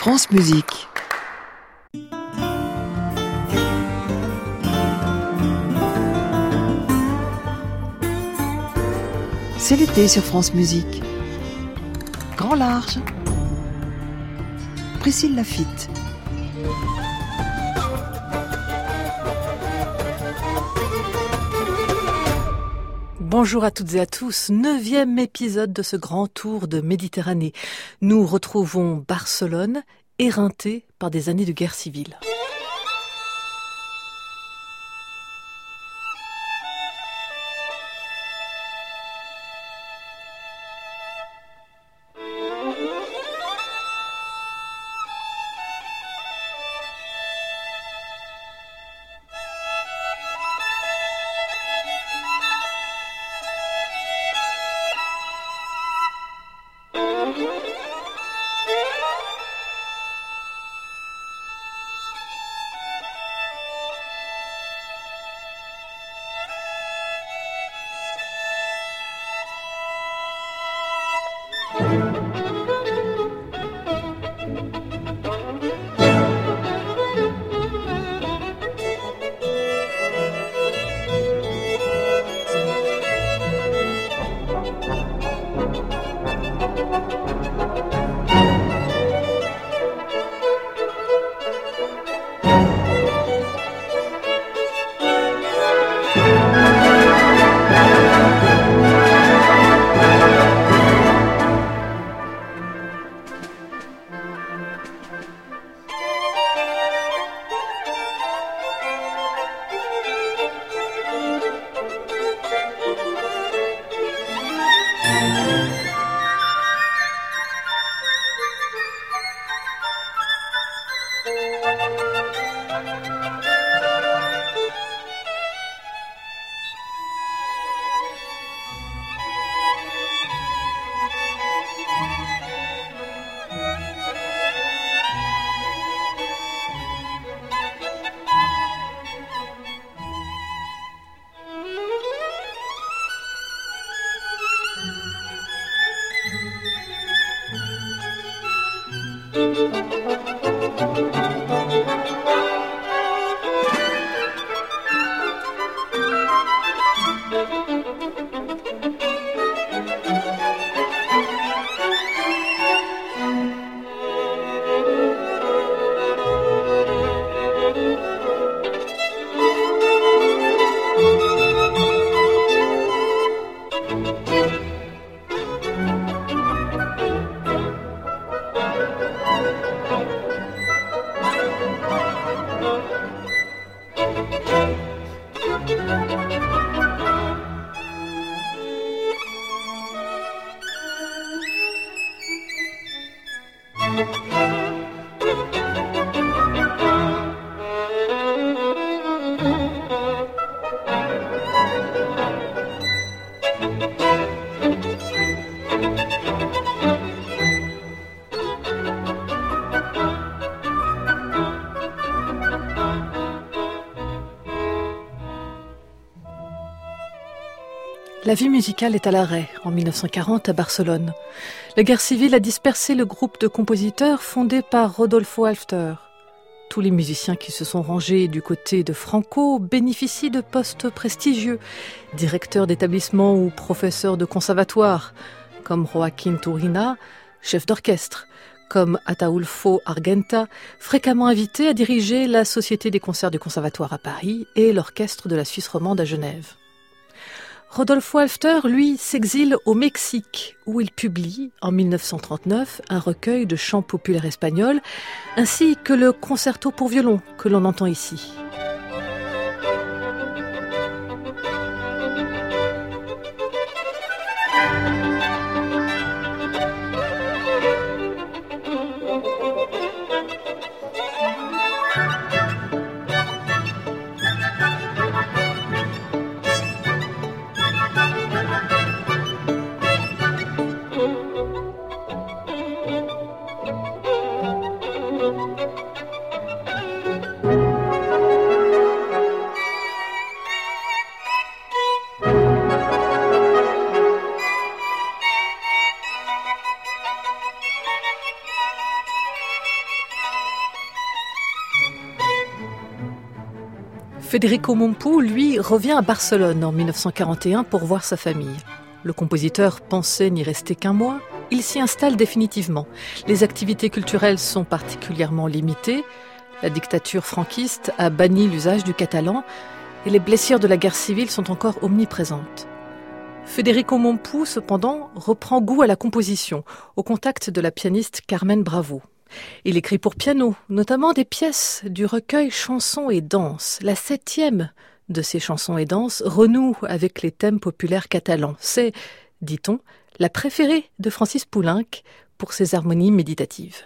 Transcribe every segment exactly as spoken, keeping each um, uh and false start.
France Musique. C'est l'été sur France Musique. Grand large. Priscille Laffitte. Bonjour à toutes et à tous, neuvième épisode de ce grand tour de Méditerranée. Nous retrouvons Barcelone, éreintée par des années de guerre civile. La vie musicale est à l'arrêt en mille neuf cent quarante à Barcelone. La guerre civile a dispersé le groupe de compositeurs fondé par Rodolfo Halffter. Tous les musiciens qui se sont rangés du côté de Franco bénéficient de postes prestigieux, directeurs d'établissement ou professeurs de conservatoire, comme Joaquín Turina, chef d'orchestre, comme Ataúlfo Argenta, fréquemment invité à diriger la Société des concerts du Conservatoire à Paris et l'Orchestre de la Suisse romande à Genève. Rodolfo Halffter, lui, s'exile au Mexique, où il publie, en mille neuf cent trente-neuf, un recueil de chants populaires espagnols, ainsi que le concerto pour violon que l'on entend ici. Federico Mompou, lui, revient à Barcelone en mille neuf cent quarante et un pour voir sa famille. Le compositeur pensait n'y rester qu'un mois. Il s'y installe définitivement. Les activités culturelles sont particulièrement limitées. La dictature franquiste a banni l'usage du catalan et les blessures de la guerre civile sont encore omniprésentes. Federico Mompou, cependant, reprend goût à la composition, au contact de la pianiste Carmen Bravo. Il écrit pour piano, notamment des pièces du recueil Chansons et danses. La septième de ces chansons et danses renoue avec les thèmes populaires catalans. C'est, dit-on, la préférée de Francis Poulenc pour ses harmonies méditatives.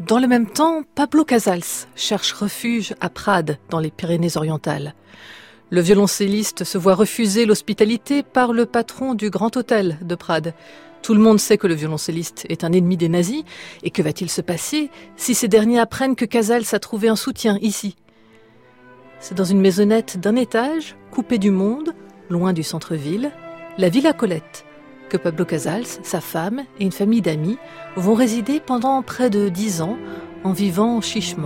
Dans le même temps, Pablo Casals cherche refuge à Prades, dans les Pyrénées-Orientales. Le violoncelliste se voit refuser l'hospitalité par le patron du Grand Hôtel de Prades. Tout le monde sait que le violoncelliste est un ennemi des nazis, et que va-t-il se passer si ces derniers apprennent que Casals a trouvé un soutien ici ? C'est dans une maisonnette d'un étage, coupée du monde, loin du centre-ville, la Villa Colette, que Pablo Casals, sa femme et une famille d'amis vont résider pendant près de dix ans en vivant chichement.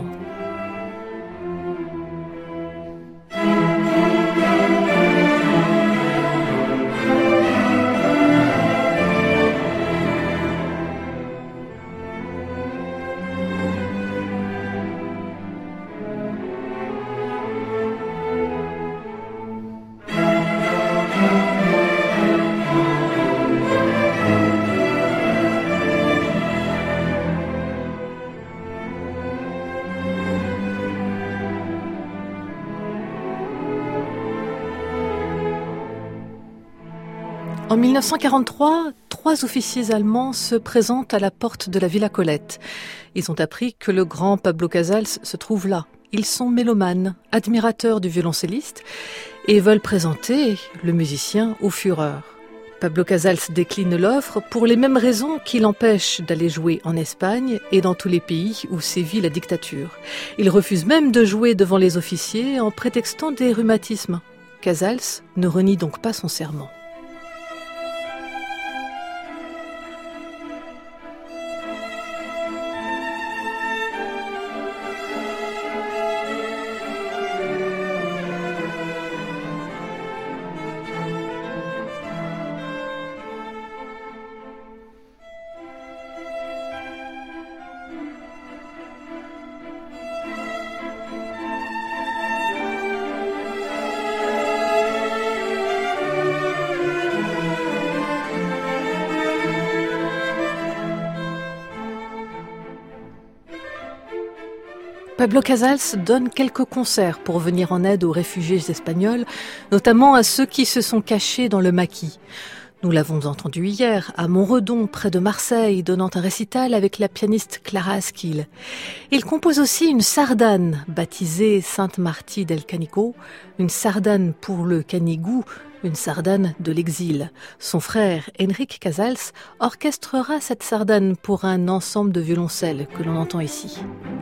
En mille neuf cent quarante-trois, trois officiers allemands se présentent à la porte de la Villa Colette. Ils ont appris que le grand Pablo Casals se trouve là. Ils sont mélomanes, admirateurs du violoncelliste et veulent présenter le musicien au Führer. Pablo Casals décline l'offre pour les mêmes raisons qui l'empêchent d'aller jouer en Espagne et dans tous les pays où sévit la dictature. Il refuse même de jouer devant les officiers en prétextant des rhumatismes. Casals ne renie donc pas son serment. Pablo Casals donne quelques concerts pour venir en aide aux réfugiés espagnols, notamment à ceux qui se sont cachés dans le maquis. Nous l'avons entendu hier, à Montredon, près de Marseille, donnant un récital avec la pianiste Clara Askill. Il compose aussi une sardane, baptisée Sainte Martí del Canigó, une sardane pour le Canigou, une sardane de l'exil. Son frère, Enrique Casals, orchestrera cette sardane pour un ensemble de violoncelles que l'on entend ici.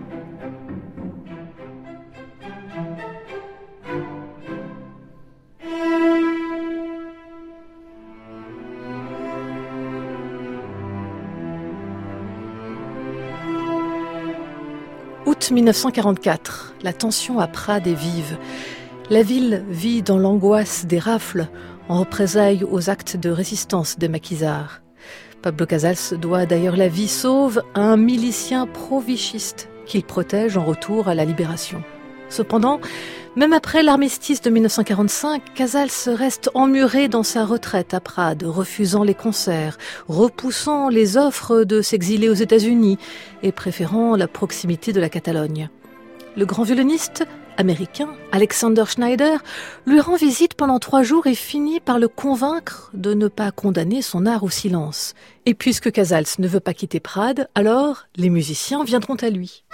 Août mille neuf cent quarante-quatre, la tension à Prades est vive. La ville vit dans l'angoisse des rafles en représailles aux actes de résistance des maquisards. Pablo Casals doit d'ailleurs la vie sauve à un milicien pro-vichiste qu'il protège en retour à la libération. Cependant, même après l'armistice de mille neuf cent quarante-cinq, Casals reste emmuré dans sa retraite à Prades, refusant les concerts, repoussant les offres de s'exiler aux États-Unis et préférant la proximité de la Catalogne. Le grand violoniste américain, Alexander Schneider, lui rend visite pendant trois jours et finit par le convaincre de ne pas condamner son art au silence. Et puisque Casals ne veut pas quitter Prades, alors les musiciens viendront à lui.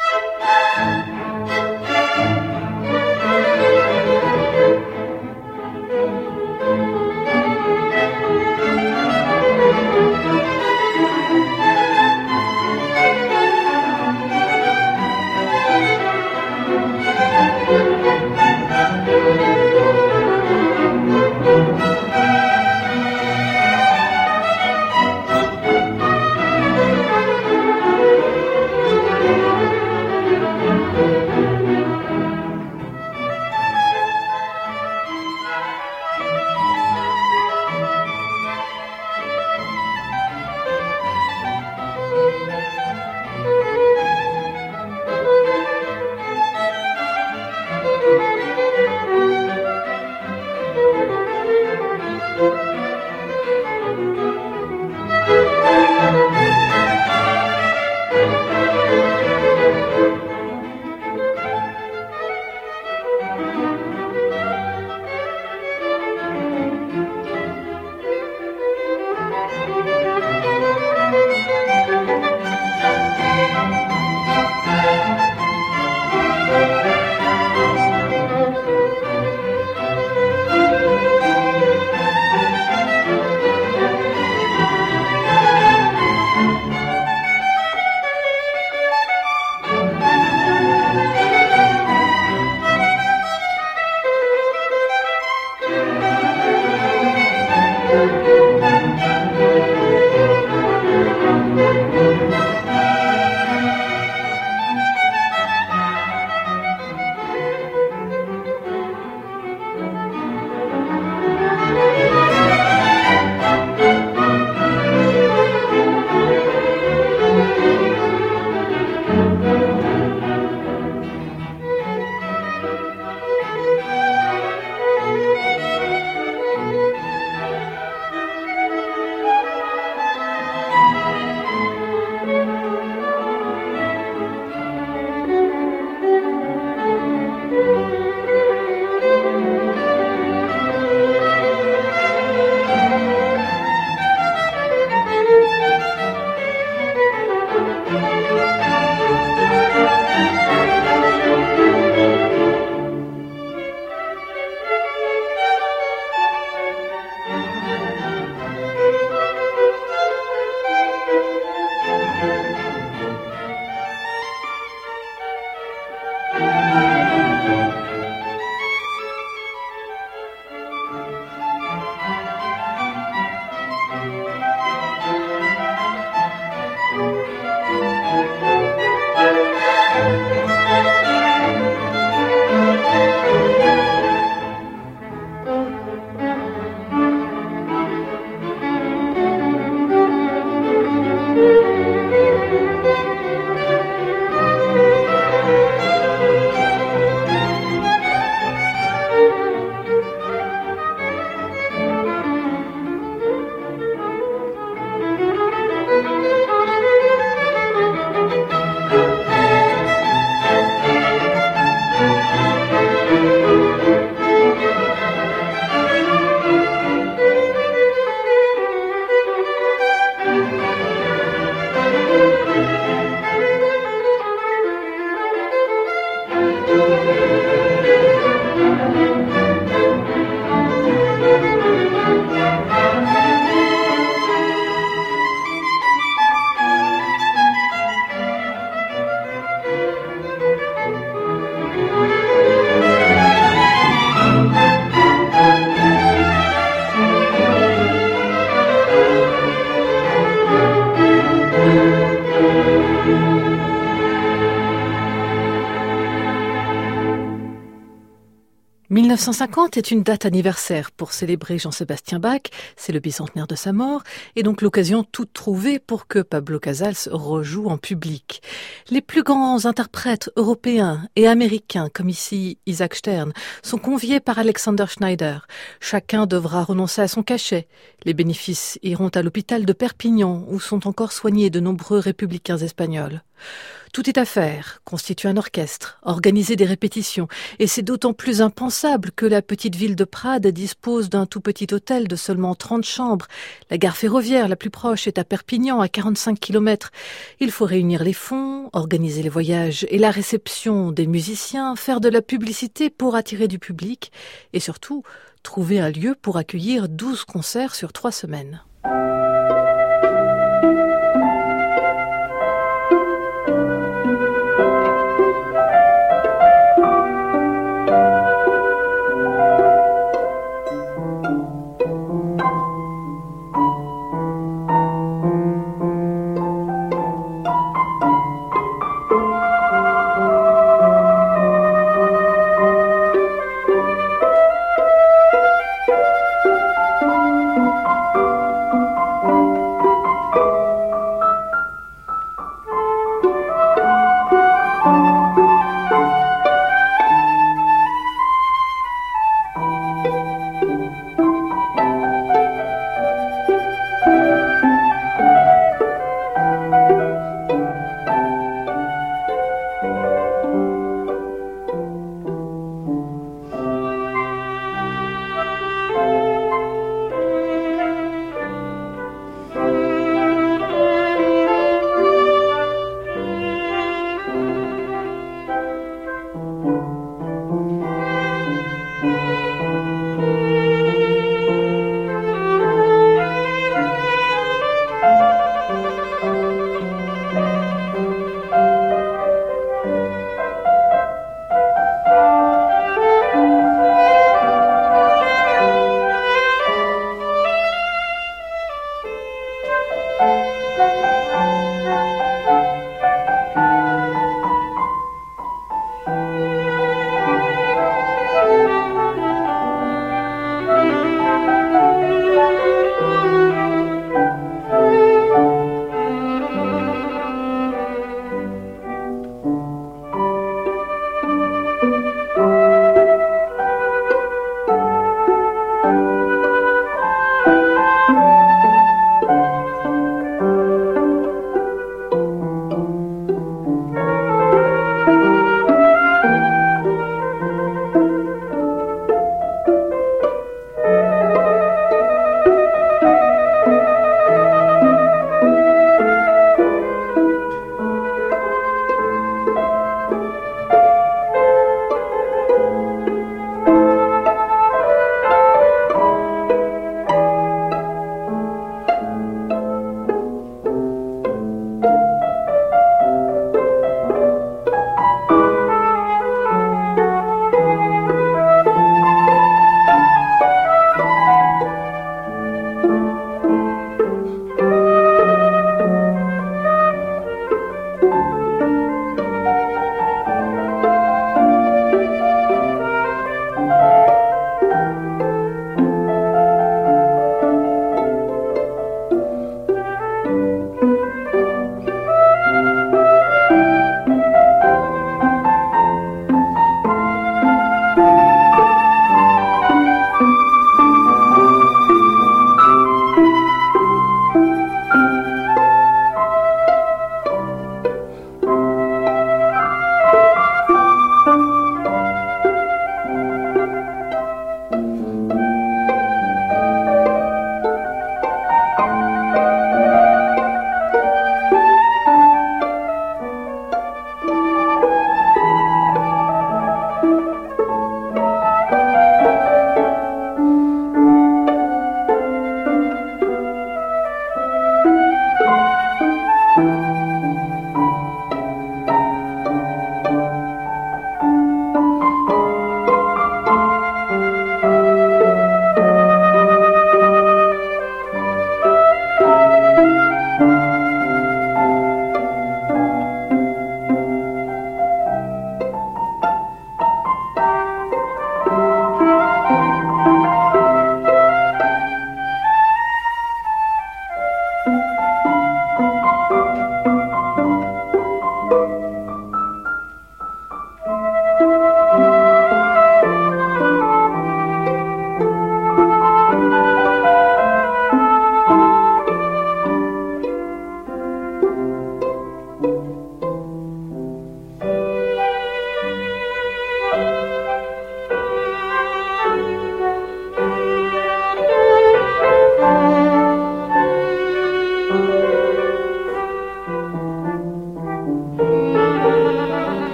mille neuf cent cinquante est une date anniversaire pour célébrer Jean-Sébastien Bach, c'est le bicentenaire de sa mort, et donc l'occasion toute trouvée pour que Pablo Casals rejoue en public. Les plus grands interprètes européens et américains, comme ici Isaac Stern, sont conviés par Alexander Schneider. Chacun devra renoncer à son cachet. Les bénéfices iront à l'hôpital de Perpignan, où sont encore soignés de nombreux républicains espagnols. Tout est à faire, constituer un orchestre, organiser des répétitions, et c'est d'autant plus impensable que la petite ville de Prades dispose d'un tout petit hôtel de seulement trente chambres. La gare ferroviaire la plus proche est à Perpignan, à quarante-cinq kilomètres. Il faut réunir les fonds, organiser les voyages et la réception des musiciens, faire de la publicité pour attirer du public, et surtout, trouver un lieu pour accueillir douze concerts sur trois semaines.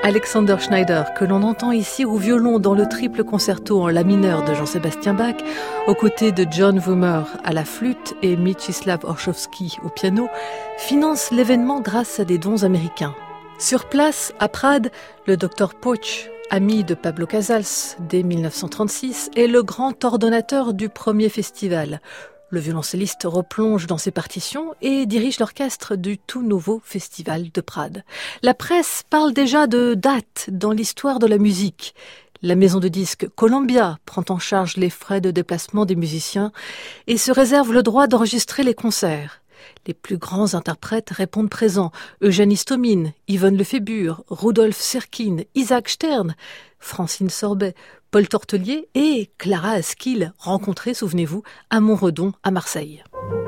Alexander Schneider, que l'on entend ici au violon dans le triple concerto en la mineur de Jean-Sébastien Bach, aux côtés de John Wimmer à la flûte et Mieczysław Orchowski au piano, finance l'événement grâce à des dons américains. Sur place, à Prades, le docteur Poch, ami de Pablo Casals dès dix-neuf cent trente-six, est le grand ordonnateur du premier festival. Le violoncelliste replonge dans ses partitions et dirige l'orchestre du tout nouveau festival de Prades. La presse parle déjà de date dans l'histoire de la musique. La maison de disques Columbia prend en charge les frais de déplacement des musiciens et se réserve le droit d'enregistrer les concerts. Les plus grands interprètes répondent présents. Eugène Istomin, Yvonne Lefébure, Rudolf Serkin, Isaac Stern, Francine Sorbet, Paul Tortelier et Clara Askill, rencontrés, souvenez-vous, à Montredon, à Marseille.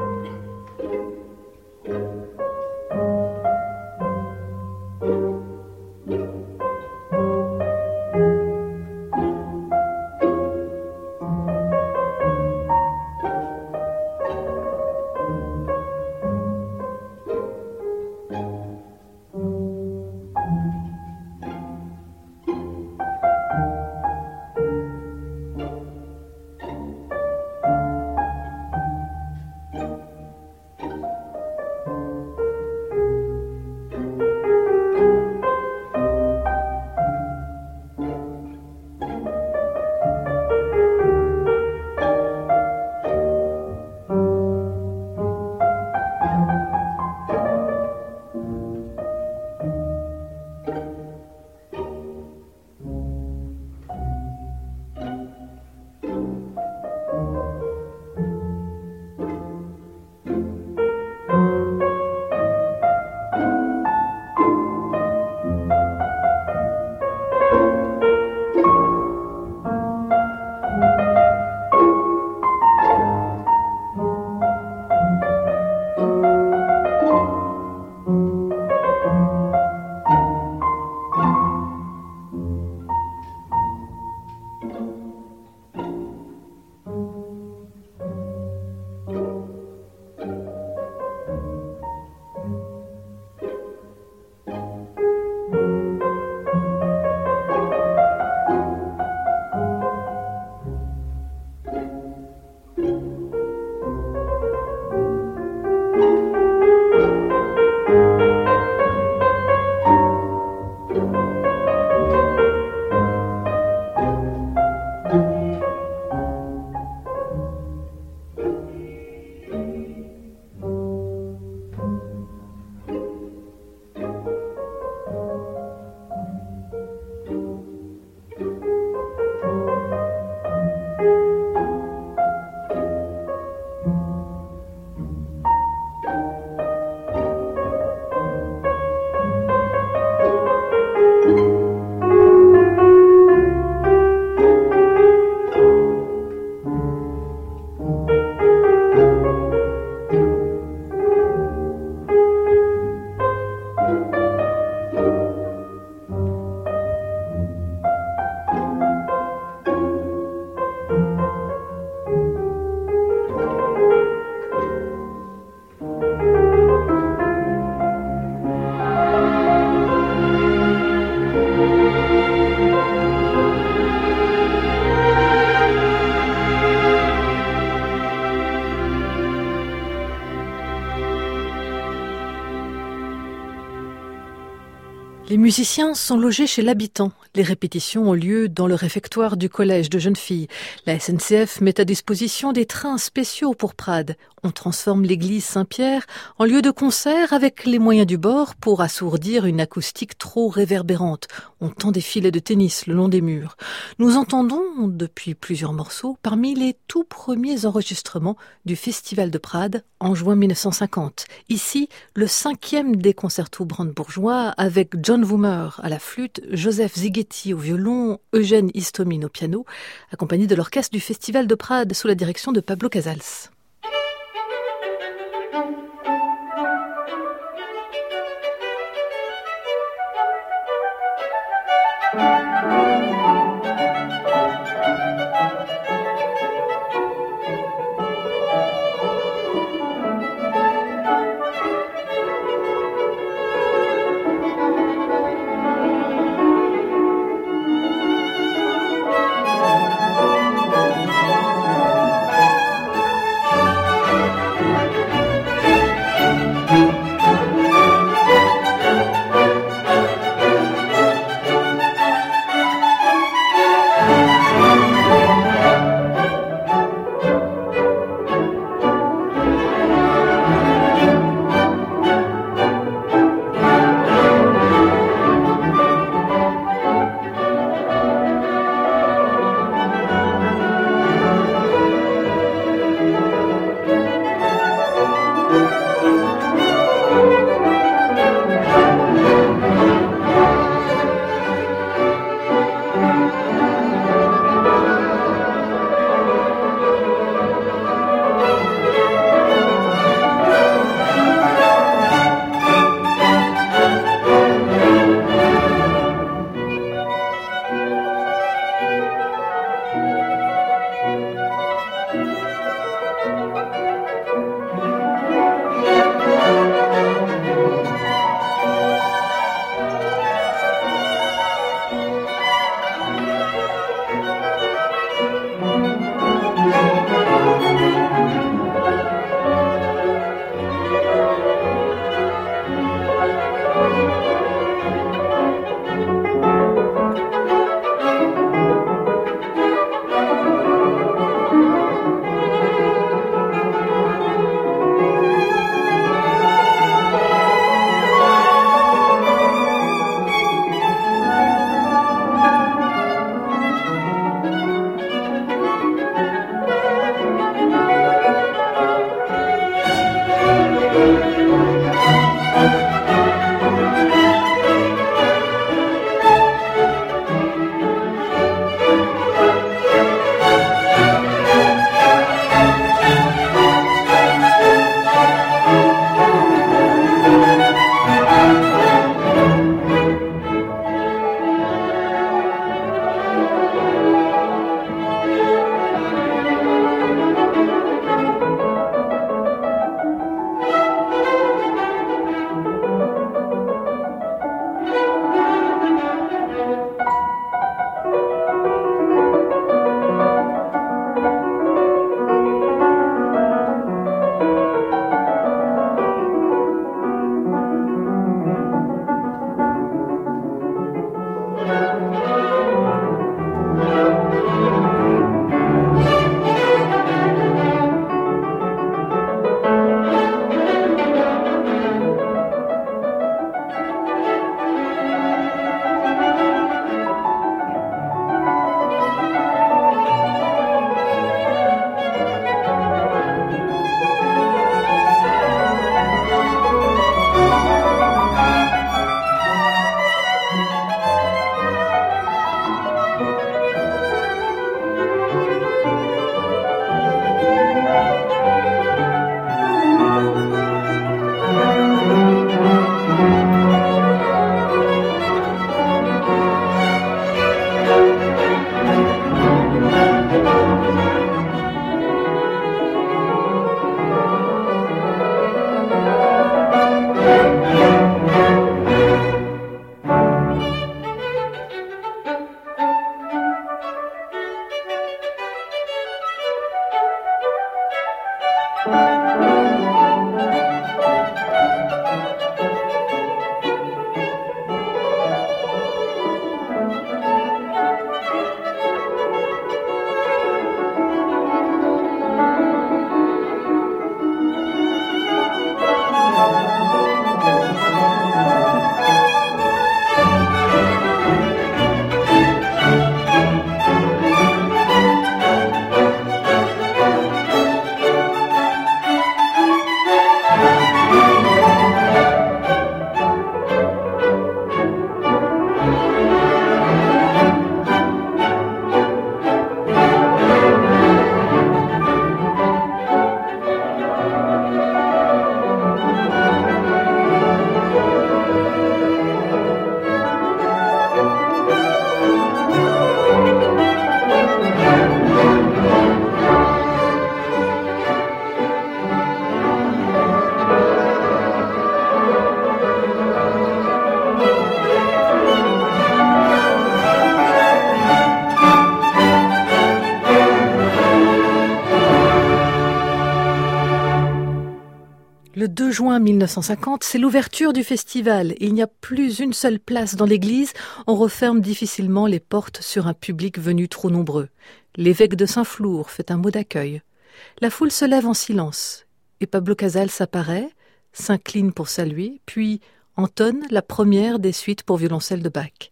Les musiciens sont logés chez l'habitant. Les répétitions ont lieu dans le réfectoire du collège de jeunes filles. La S N C F met à disposition des trains spéciaux pour Prades. On transforme l'église Saint-Pierre en lieu de concert avec les moyens du bord pour assourdir une acoustique trop réverbérante. On tend des filets de tennis le long des murs. Nous entendons, depuis plusieurs morceaux, parmi les tout premiers enregistrements du Festival de Prades en juin mille neuf cent cinquante. Ici, le cinquième des concertos brandebourgeois avec John Wimmer à la flûte, Joseph Szigeti au violon, Eugène Istomin au piano, accompagné de l'orchestre du Festival de Prades sous la direction de Pablo Casals. Le deux juin mille neuf cent cinquante, c'est l'ouverture du festival. Il n'y a plus une seule place dans l'église. On referme difficilement les portes sur un public venu trop nombreux. L'évêque de Saint-Flour fait un mot d'accueil. La foule se lève en silence. Et Pablo Casals apparaît, s'incline pour saluer, puis entonne la première des suites pour violoncelle de Bach.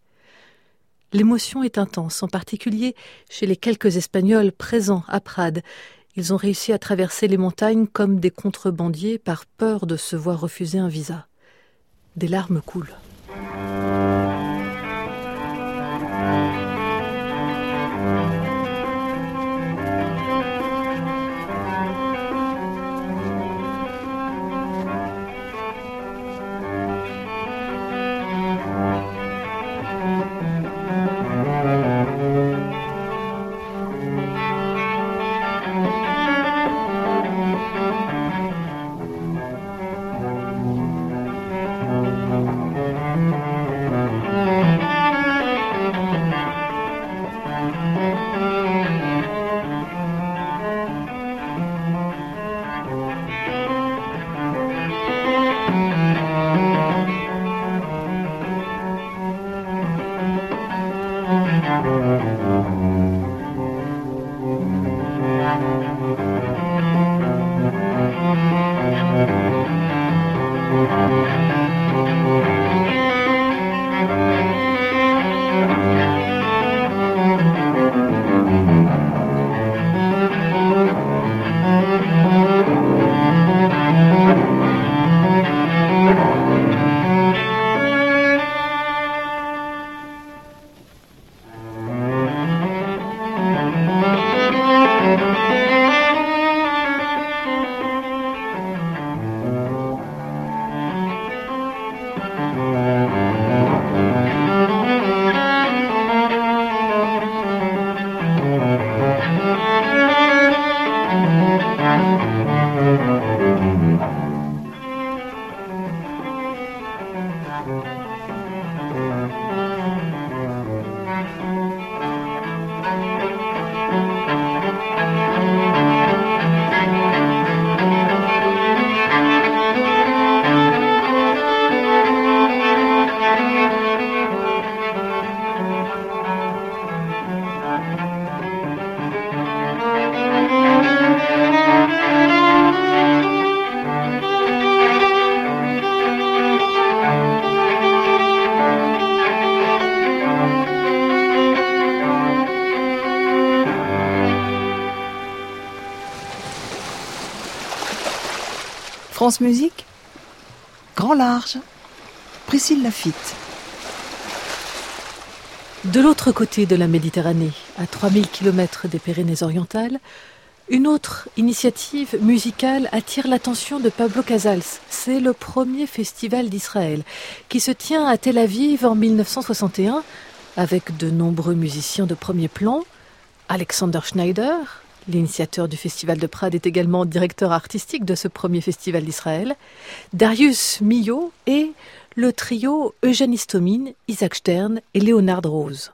L'émotion est intense, en particulier chez les quelques Espagnols présents à Prades. Ils ont réussi à traverser les montagnes comme des contrebandiers par peur de se voir refuser un visa. Des larmes coulent. France Musique, Grand Large, Priscille Laffitte. De l'autre côté de la Méditerranée, à trois mille kilomètres des Pyrénées-Orientales, une autre initiative musicale attire l'attention de Pablo Casals. C'est le premier festival d'Israël qui se tient à Tel Aviv en mille neuf cent soixante et un avec de nombreux musiciens de premier plan. Alexander Schneider, l'initiateur du Festival de Prades, est également directeur artistique de ce premier festival d'Israël. Darius Milhaud et le trio Eugène Istomin, Isaac Stern et Leonard Rose.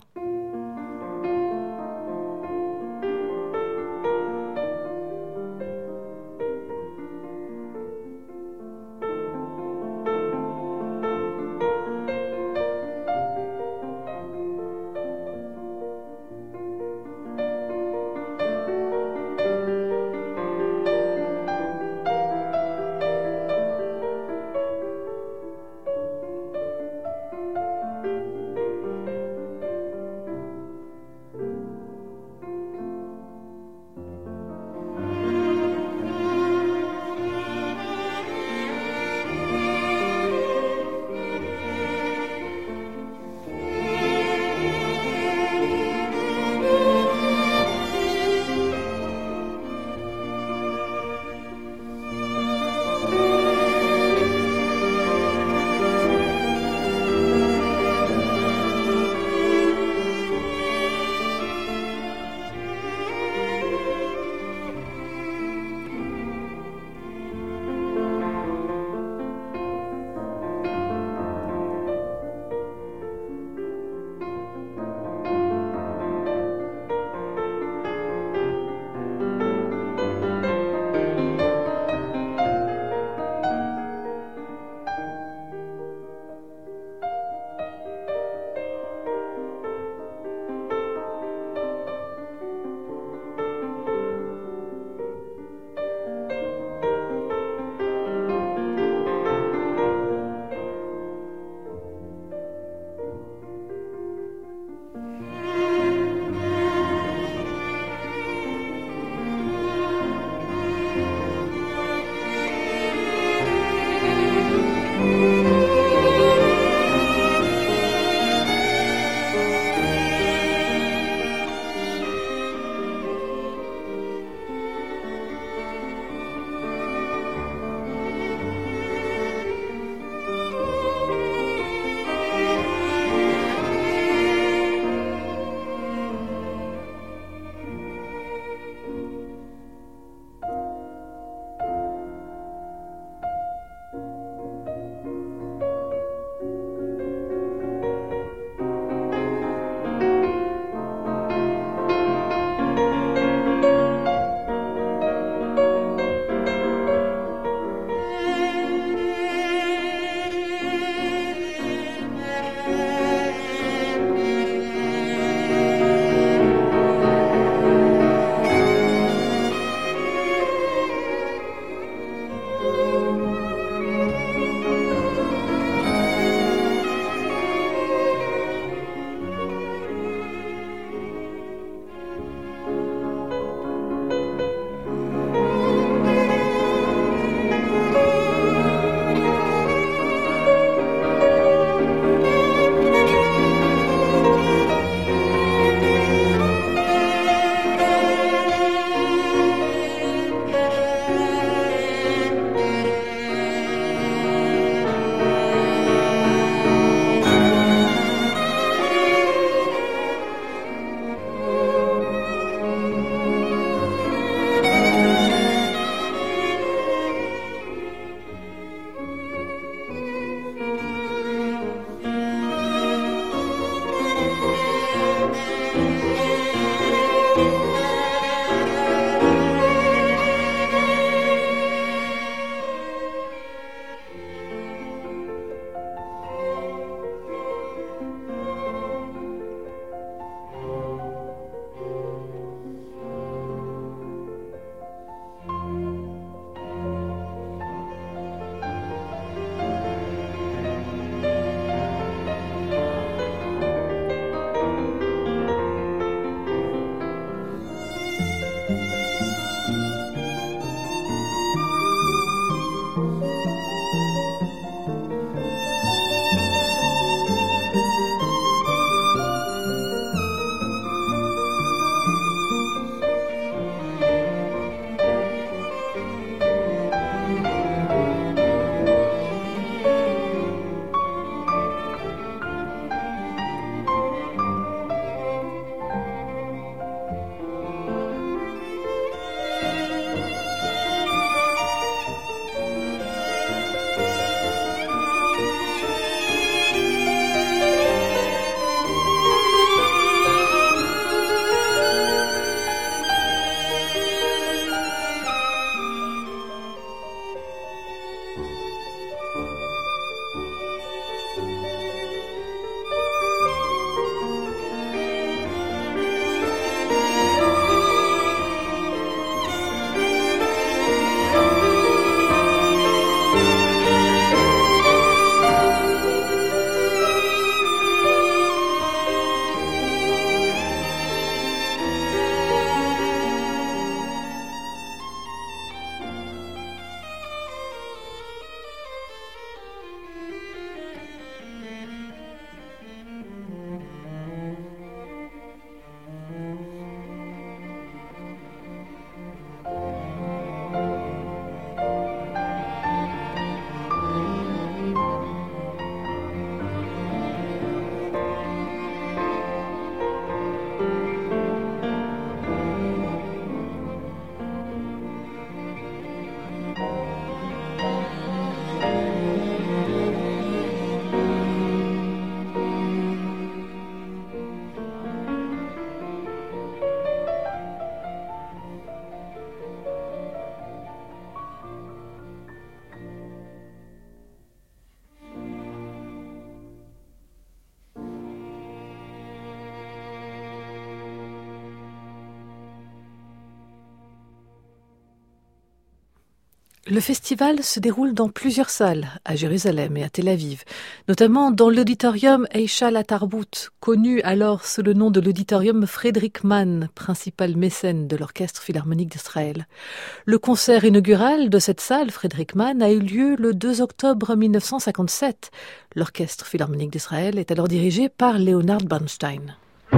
Le festival se déroule dans plusieurs salles, à Jérusalem et à Tel Aviv, notamment dans l'auditorium Eichal HaTarbut, connu alors sous le nom de l'auditorium Frédéric Mann, principal mécène de l'Orchestre Philharmonique d'Israël. Le concert inaugural de cette salle, Frédéric Mann, a eu lieu le deux octobre mille neuf cent cinquante-sept. L'Orchestre Philharmonique d'Israël est alors dirigé par Leonard Bernstein.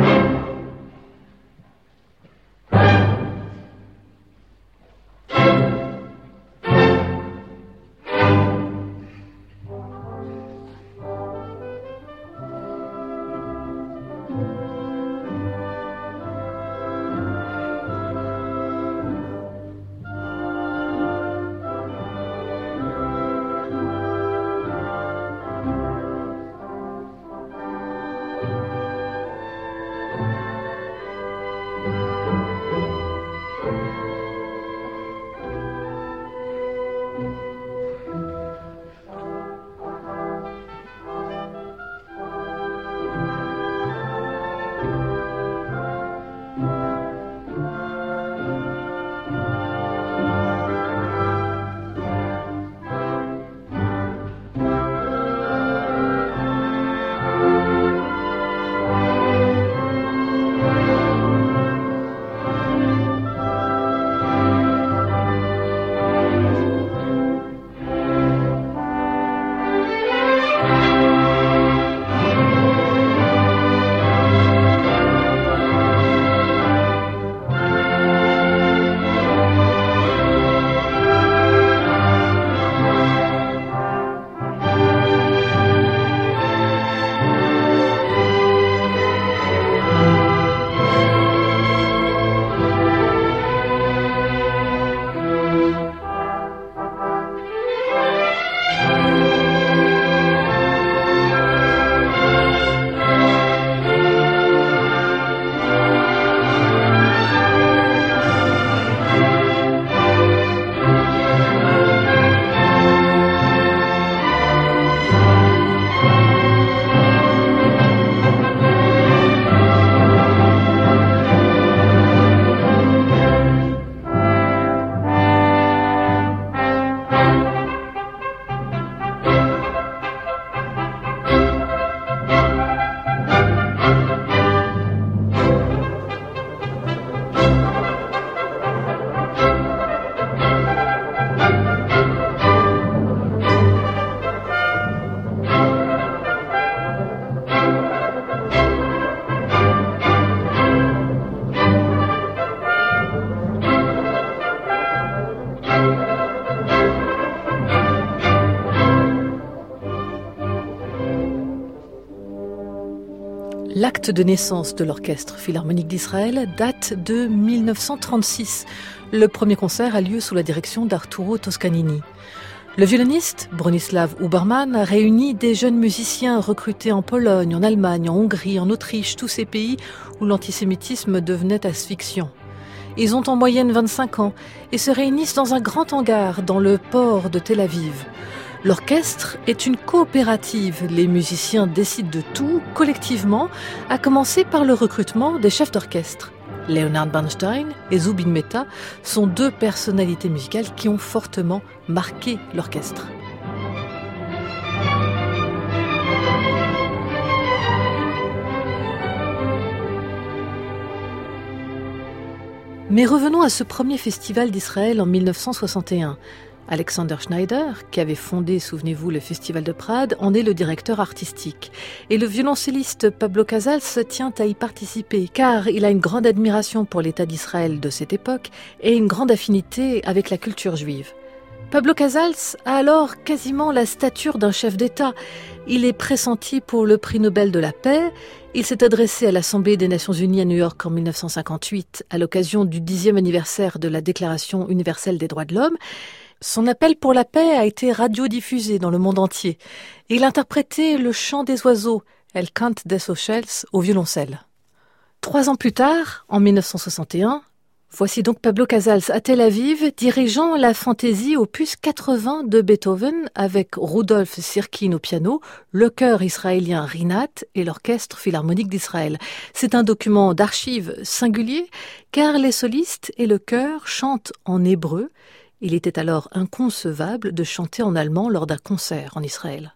L'acte de naissance de l'Orchestre Philharmonique d'Israël date de mille neuf cent trente-six. Le premier concert a lieu sous la direction d'Arturo Toscanini. Le violoniste, Bronislaw Huberman, a réuni des jeunes musiciens recrutés en Pologne, en Allemagne, en Hongrie, en Autriche, tous ces pays où l'antisémitisme devenait asphyxiant. Ils ont en moyenne vingt-cinq ans et se réunissent dans un grand hangar dans le port de Tel Aviv. L'orchestre est une coopérative. Les musiciens décident de tout, collectivement, à commencer par le recrutement des chefs d'orchestre. Leonard Bernstein et Zubin Mehta sont deux personnalités musicales qui ont fortement marqué l'orchestre. Mais revenons à ce premier festival d'Israël en mille neuf cent soixante et un. Alexander Schneider, qui avait fondé, souvenez-vous, le Festival de Prades, en est le directeur artistique. Et le violoncelliste Pablo Casals tient à y participer, car il a une grande admiration pour l'État d'Israël de cette époque et une grande affinité avec la culture juive. Pablo Casals a alors quasiment la stature d'un chef d'État. Il est pressenti pour le prix Nobel de la paix. Il s'est adressé à l'Assemblée des Nations Unies à New York en mille neuf cent cinquante-huit, à l'occasion du dixième anniversaire de la Déclaration universelle des droits de l'homme. Son appel pour la paix a été radiodiffusé dans le monde entier. Et il interprétait le chant des oiseaux, El Cant des Ochels, au violoncelle. Trois ans plus tard, en mille neuf cent soixante et un, voici donc Pablo Casals à Tel Aviv, dirigeant la fantaisie opus quatre-vingts de Beethoven avec Rudolf Sirkin au piano, le chœur israélien Rinat et l'Orchestre Philharmonique d'Israël. C'est un document d'archives singulier car les solistes et le chœur chantent en hébreu. Il était alors inconcevable de chanter en allemand lors d'un concert en Israël.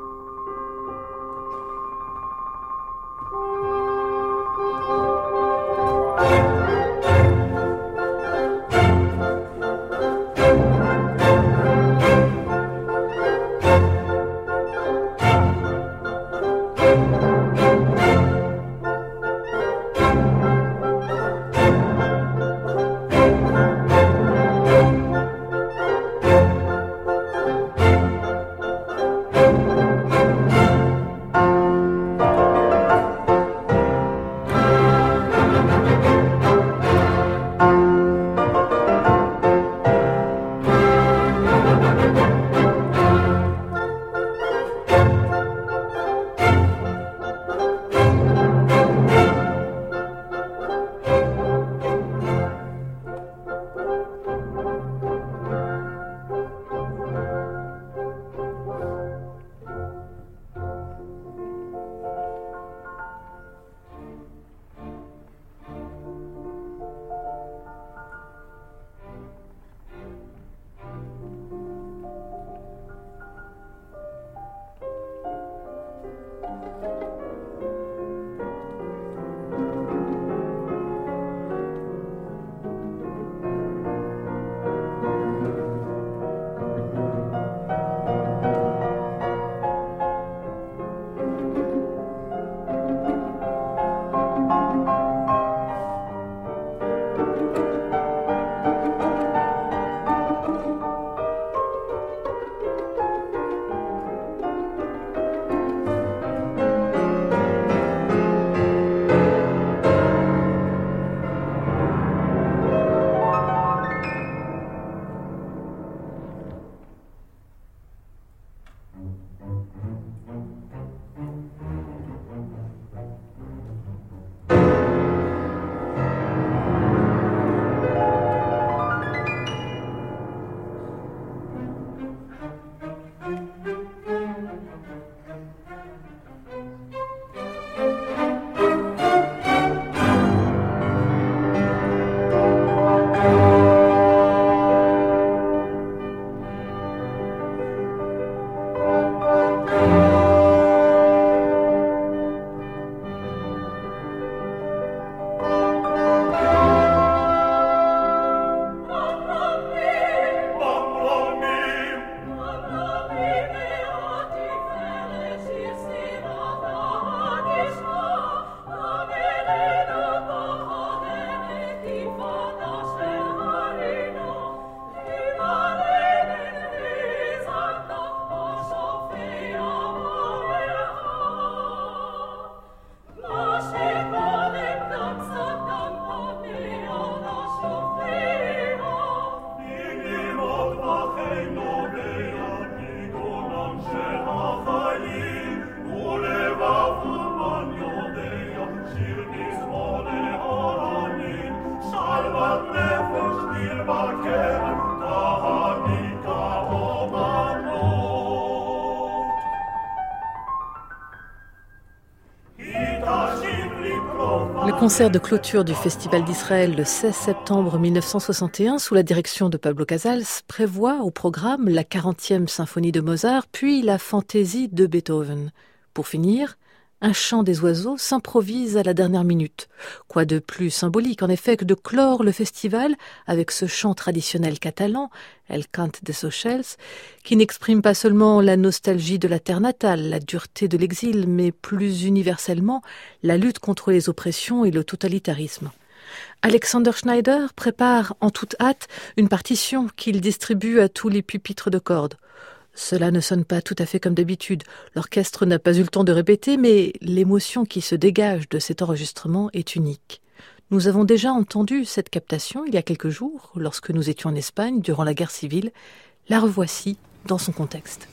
Le concert de clôture du Festival d'Israël le seize septembre mille neuf cent soixante et un, sous la direction de Pablo Casals, prévoit au programme la quarantième symphonie de Mozart, puis la fantaisie de Beethoven. Pour finir, un chant des oiseaux s'improvise à la dernière minute. Quoi de plus symbolique, en effet, que de clore le festival avec ce chant traditionnel catalan, El Cant des Ochels, qui n'exprime pas seulement la nostalgie de la terre natale, la dureté de l'exil, mais plus universellement la lutte contre les oppressions et le totalitarisme. Alexander Schneider prépare en toute hâte une partition qu'il distribue à tous les pupitres de cordes. Cela ne sonne pas tout à fait comme d'habitude. L'orchestre n'a pas eu le temps de répéter, mais l'émotion qui se dégage de cet enregistrement est unique. Nous avons déjà entendu cette captation il y a quelques jours, lorsque nous étions en Espagne durant la guerre civile. La revoici dans son contexte.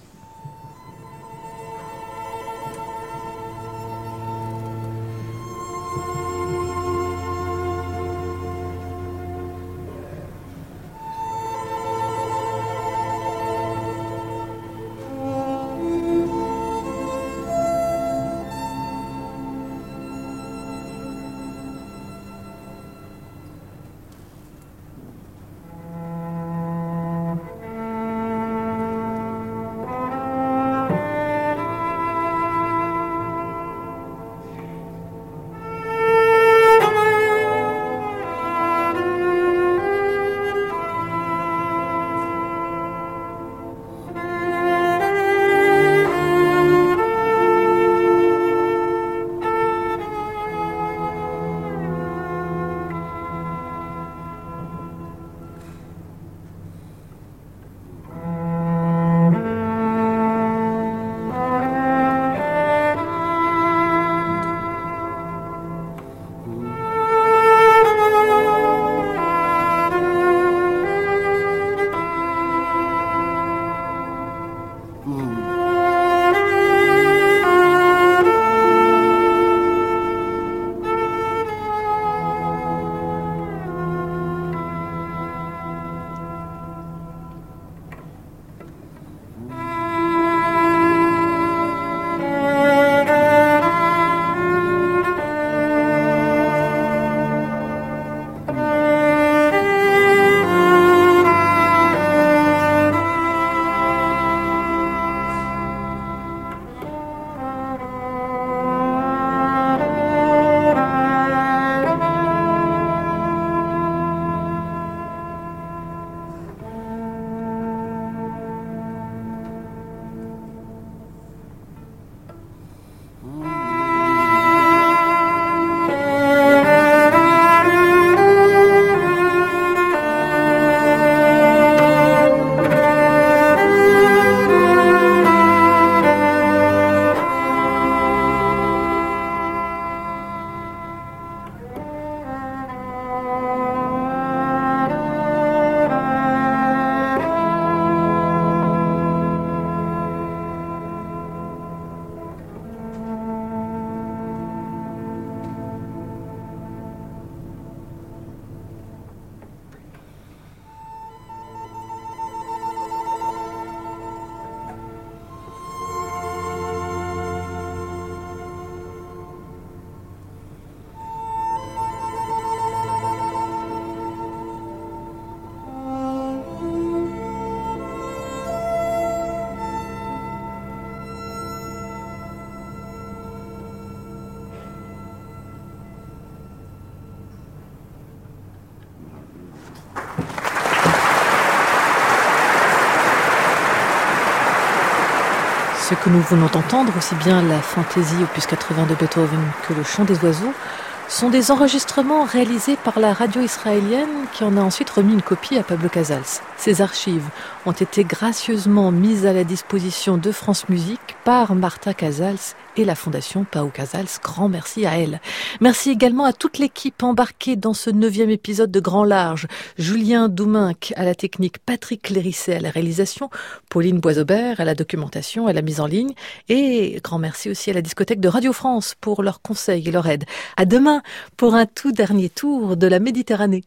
Ce que nous venons d'entendre, aussi bien la fantaisie opus quatre-vingts de Beethoven que le chant des oiseaux, sont des enregistrements réalisés par la radio israélienne qui en a ensuite remis une copie à Pablo Casals. Ces archives ont été gracieusement mises à la disposition de France Musique par Martha Casals et la Fondation Pau Casals. Grand merci à elle. Merci également à toute l'équipe embarquée dans ce neuvième épisode de Grand Large. Julien Douminc à la technique, Patrick Clérisset à la réalisation, Pauline Boisaubert à la documentation, à la mise en ligne, et grand merci aussi à la discothèque de Radio France pour leurs conseils et leur aide. À demain pour un tout dernier tour de la Méditerranée.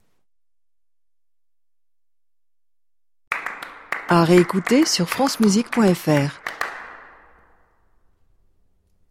À réécouter sur francemusique point f r.